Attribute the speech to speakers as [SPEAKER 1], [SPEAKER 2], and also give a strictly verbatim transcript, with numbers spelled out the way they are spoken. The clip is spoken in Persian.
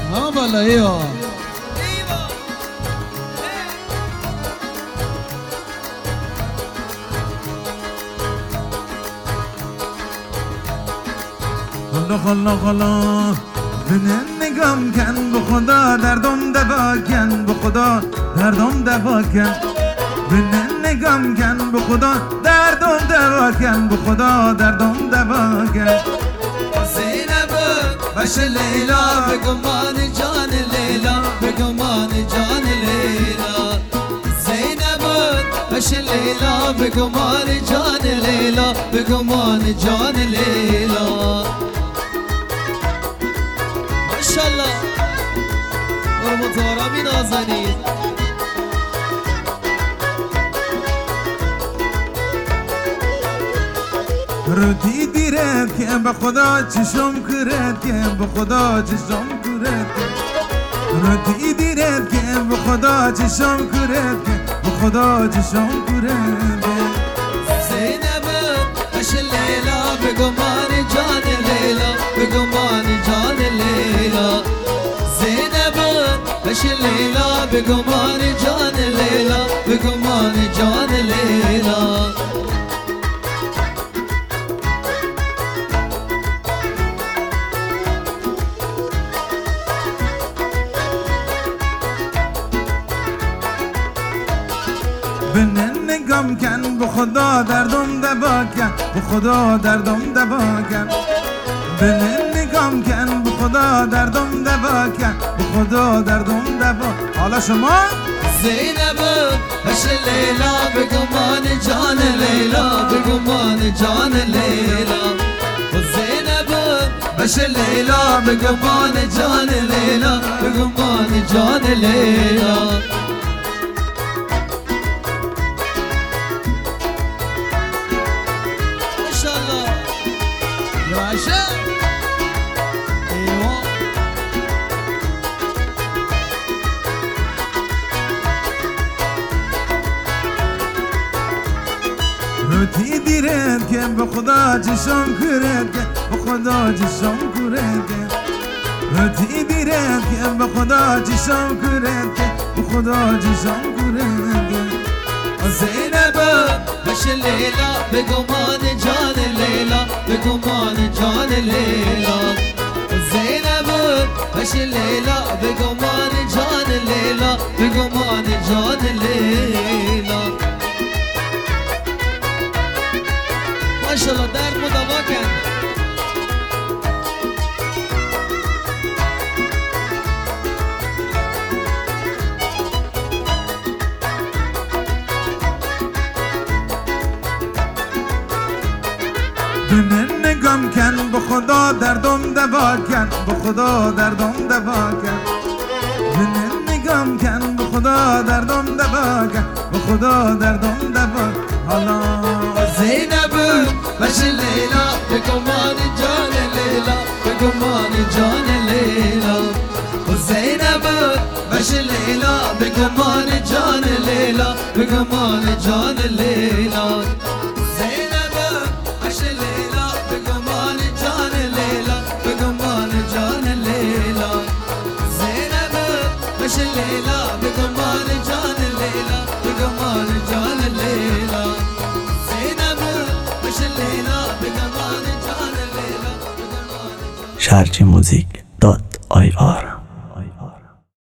[SPEAKER 1] ها بالا ایوا
[SPEAKER 2] خلا خلا خلا بنه نگام کن به خدا دردم دوا کن به خدا دردم دوا کن بنه نگام کن به خدا دردم دوا کن به خدا دردم دوا کن
[SPEAKER 1] زینب بش لیلا به گمان جان لیلا به گمان جان لیلا زینب بش لیلا به گمان جان لیلا به گمان جان لیلا ماشاءالله حرمت آرامی نازنید
[SPEAKER 2] رو دیدیرد که به خدا چشم کرد که به خدا چشم کرد رو دیدیرد که به خدا چشم کرد که به خدا چشم کرد
[SPEAKER 1] زینب بش لیلا به گمان جان لیلا به گمان جان لیلا زینب بش لیلا به گمان جان لیلا به گمان جان لیلا
[SPEAKER 2] بنه نگام کن به خدا دردم دوا کن به خدا دردم دوا کن بنه نگام کن به خدا دردم دوا کن به خدا دردم دوا حالا شما
[SPEAKER 1] زینب بش لیلا به گمان جان لیلا به گمان جان لیلا زینب بش لیلا به گمان جان لیلا به گمان جان لیلا ماشاءالله یا عشق ایوان
[SPEAKER 2] رو دیدیرد که به خدا چشم کرد که به خدا چشم کرد که رو دیدیرد که به خدا چشم کرد که به خدا چشم کرد که
[SPEAKER 1] زینب بش لیلا به گمان جان لیلا به گمان جان لیلا زینب بش لیلا به گمان جان لیلا به گمان جان لیلا ماشاءالله درد مدوا کن
[SPEAKER 2] بنه نگام کن به خدا دردم دوا کن به خدا دردم دوا کن بنه نگام کن به خدا دردم دوا کن به خدا دردم دوا حالا
[SPEAKER 1] زینب بش لیلا به گمان جان لیلا به گمان جان لیلا زینب بش لیلا به گمان جان لیلا به گمان جان لیلا زینب بش لیلا به گمان جان لیلا به گمان جان لیلا زینب بش لیلا به گمان جان لیلا به گمان جان لیلا زینب بش لیلا به گمان جان لیلا
[SPEAKER 3] شارجی موزیک دات آی آر